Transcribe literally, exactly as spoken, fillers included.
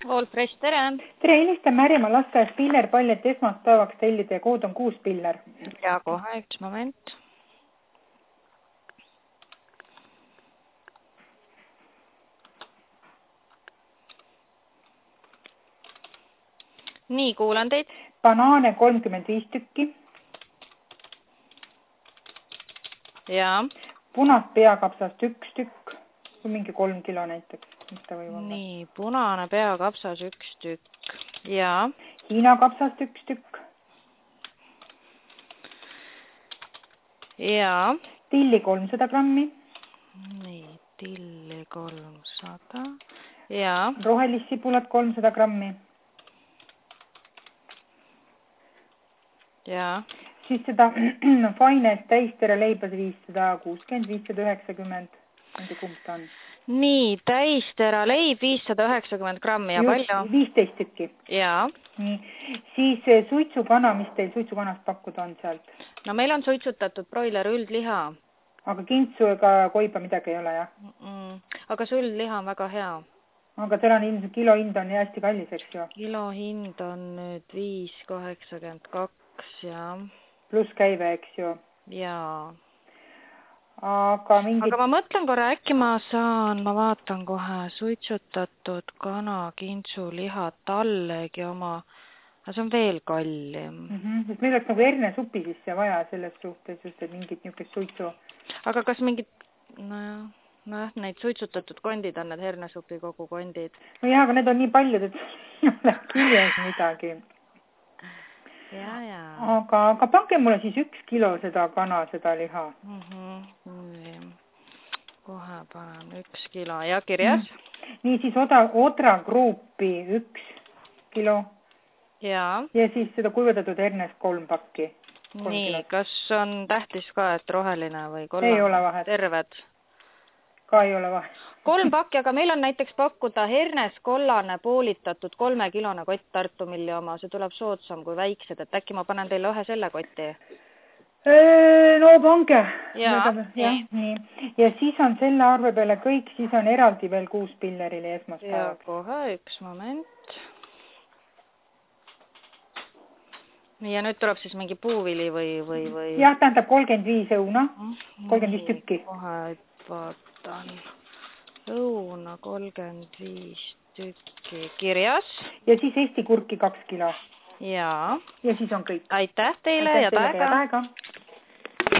Allfresh, tere! Tere, helistan Märjamaa lasteaias pillerpalli, et esmaspäevaks tellida ja kood on kuus piller. Ja kohe üks moment. Nii, kuulan teid. Banaane kolmkümmend viis tükki. Ja. Punast peakapsast üks tükk. Mingi kolm kilo näiteks. Mis ta võib olla? Nii, punane peakapsas üks tükk. Ja. Hiina kapsast üks tükk. Ja. Tilli kolmsada grammi. Nii, tilli kolmsada. Ja. Rohelissipulat kolmsada grammi. Ja. Siis seda Finest täistera leibas viissada kuuskümmend, viissada üheksakümmend. Nende kumb ta on? Nii, täistera leib viissada üheksakümmend grammi ja Just, palju? viisteist tükki. Ja. Nii. Siis suitsukana, mis teil suitsukanast pakkuda on sealt? No meil on suitsutatud broiler üldliha. Aga kintsu ega koiba midagi ei ole, jah? Mm -mm. Aga see üldliha on väga hea. Aga tal on ilmselt kilo hind on hästi kallis, eks ju? Kilo hind on nüüd viis kaheksakümmend kaks ja... Pluss käive, eks ju? Jaa. Aga mingi... Aga ma mõtlen korra, äkki ma saan, ma vaatan kohe, suitsutatud kana, kintsu, liha, tallegi oma, aga see on veel kallim. Mm -hmm. Sest meil oleks nagu hernesupi sisse vaja selles suhtes, just et mingit niisugust suitsu. Aga kas mingid, nojah, nojah, neid suitsutatud kondid on need hernesupi kogu kondid? No jah, aga need on nii paljud, et ei ole küljes midagi. Ja, ja. Aga, aga pange mulle siis üks kilo seda kana, seda liha. Mm -hmm. Kohe panen üks kilo ja kirjas. Mm. Nii siis oda, odra gruupi üks kilo. Ja. Ja siis seda kuivatatud hernest kolm pakki. Kolm nii, kilot. kas on tähtis ka, et roheline või kollane? Ei ole vahet. Terved? Ka ei ole vahet. Kolm pakki, aga meil on näiteks pakkuda hernes kollane poolitatud kolmekilone kott Tartu Milli oma. See tuleb soodsam kui väiksed, et äkki ma panen teile ühe selle kotti? No pange. Ja, ja, nii. Ja siis on selle arve peale kõik, siis on eraldi veel kuus pillerili esmaspäevaks. Ja kohe üks moment. Nii, ja nüüd tuleb siis mingi puuvili või, või, või... Jah, tähendab kolmkümmend viis õuna, kolmkümmend viis tükki. Kohe vaatan. Õuna kolmkümmend viis tükki kirjas. Ja siis Eesti kurki kaks kilo. Ja. Ja siis on kõik. Aitäh teile Aitäh ja teile taega. Ja taega.